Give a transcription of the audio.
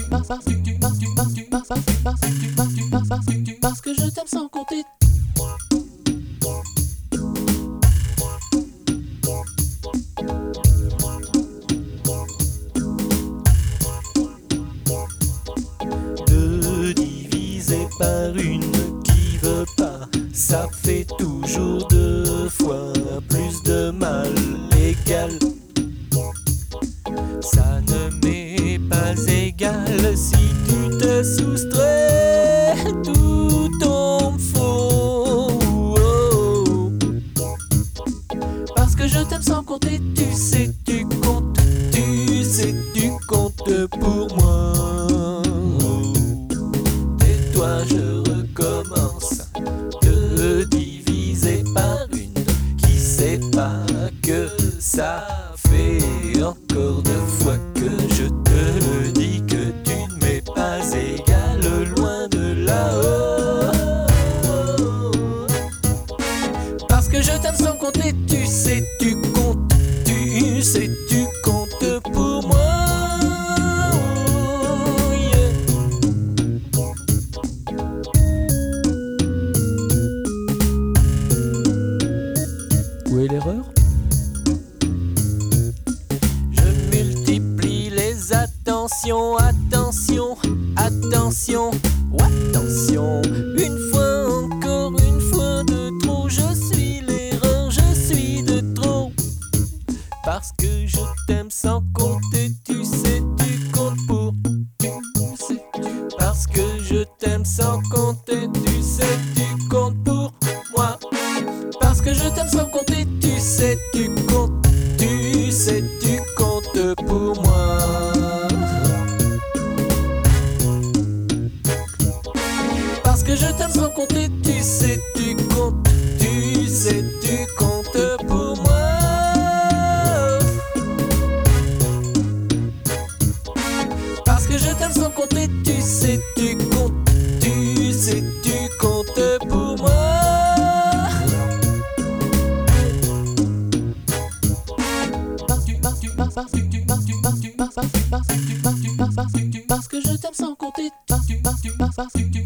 Parce que je t'aime sans compter. Deux divisé par une qui veut pas, ça fait toujours deux fois plus de mal égal. Ça ne m'est pas égal si tu te soustrais, tout tombe faux. Oh. Parce que je t'aime sans compter, tu sais, tu comptes pour moi. Et toi je recommence, deux divisé par une qui sait pas que ça fait encore deux fois que je te dis que tu ne m'es pas égal, loin de là-haut. Parce que je t'aime sans compter, tu sais, tu comptes pour moi. Yeah. Où est l'erreur? Je multiplie les attentions, attention, attention, attention. Une fois encore, une fois de trop, je suis l'erreur, je suis de trop. Parce que je t'aime sans compter, tu sais, tu comptes pour. Parce que je t'aime sans compter, tu sais, tu comptes pour moi. Parce que je t'aime sans compter, tu sais, tu comptes pour moi. Parce que je t'aime sans compter, tu sais, tu comptes pour moi. Parce que je t'aime sans compter, tu sais, tu comptes pour moi. Parce que je t'aime sans compter.